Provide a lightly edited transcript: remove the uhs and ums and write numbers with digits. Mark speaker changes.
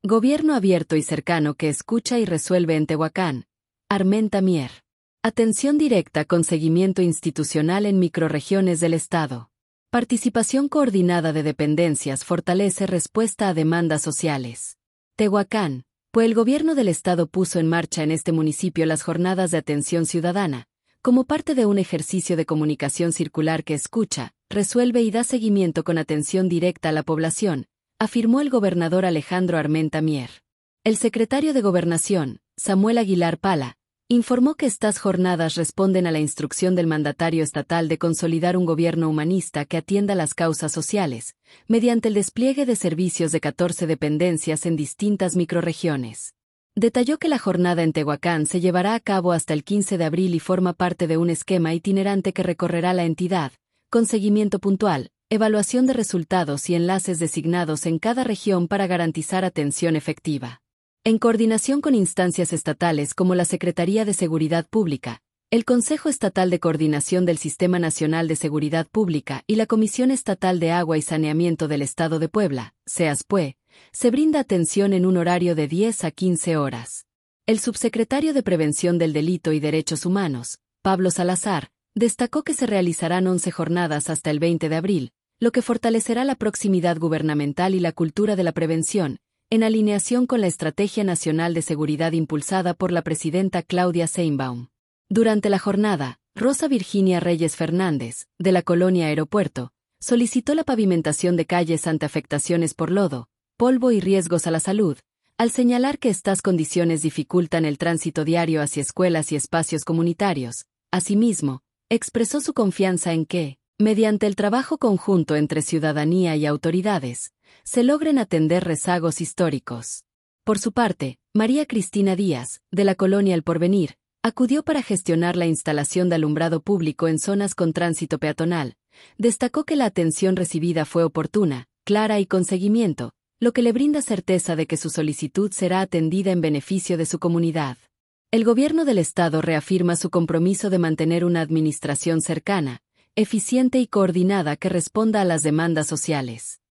Speaker 1: Gobierno abierto y cercano que escucha y resuelve en Tehuacán. Armenta Mier. Atención directa con seguimiento institucional en microrregiones del Estado. Participación coordinada de dependencias fortalece respuesta a demandas sociales. Tehuacán. Pues el gobierno del Estado puso en marcha en este municipio las jornadas de atención ciudadana, como parte de un ejercicio de comunicación circular que escucha, resuelve y da seguimiento con atención directa a la población, afirmó el gobernador Alejandro Armenta Mier. El secretario de Gobernación, Samuel Aguilar Pala, informó que estas jornadas responden a la instrucción del mandatario estatal de consolidar un gobierno humanista que atienda las causas sociales, mediante el despliegue de servicios de 14 dependencias en distintas microrregiones. Detalló que la jornada en Tehuacán se llevará a cabo hasta el 15 de abril y forma parte de un esquema itinerante que recorrerá la entidad, con seguimiento puntual, evaluación de resultados y enlaces designados en cada región para garantizar atención efectiva. En coordinación con instancias estatales como la Secretaría de Seguridad Pública, el Consejo Estatal de Coordinación del Sistema Nacional de Seguridad Pública y la Comisión Estatal de Agua y Saneamiento del Estado de Puebla, CEASPUE, se brinda atención en un horario de 10 a 15 horas. El subsecretario de Prevención del Delito y Derechos Humanos, Pablo Salazar, destacó que se realizarán 11 jornadas hasta el 20 de abril, lo que fortalecerá la proximidad gubernamental y la cultura de la prevención, en alineación con la Estrategia Nacional de Seguridad impulsada por la presidenta Claudia Sheinbaum. Durante la jornada, Rosa Virginia Reyes Fernández, de la colonia Aeropuerto, solicitó la pavimentación de calles ante afectaciones por lodo, polvo y riesgos a la salud, al señalar que estas condiciones dificultan el tránsito diario hacia escuelas y espacios comunitarios. Asimismo, expresó su confianza en que, mediante el trabajo conjunto entre ciudadanía y autoridades, se logren atender rezagos históricos. Por su parte, María Cristina Díaz, de la colonia El Porvenir, acudió para gestionar la instalación de alumbrado público en zonas con tránsito peatonal. Destacó que la atención recibida fue oportuna, clara y con seguimiento, lo que le brinda certeza de que su solicitud será atendida en beneficio de su comunidad. El gobierno del Estado reafirma su compromiso de mantener una administración cercana, eficiente y coordinada que responda a las demandas sociales.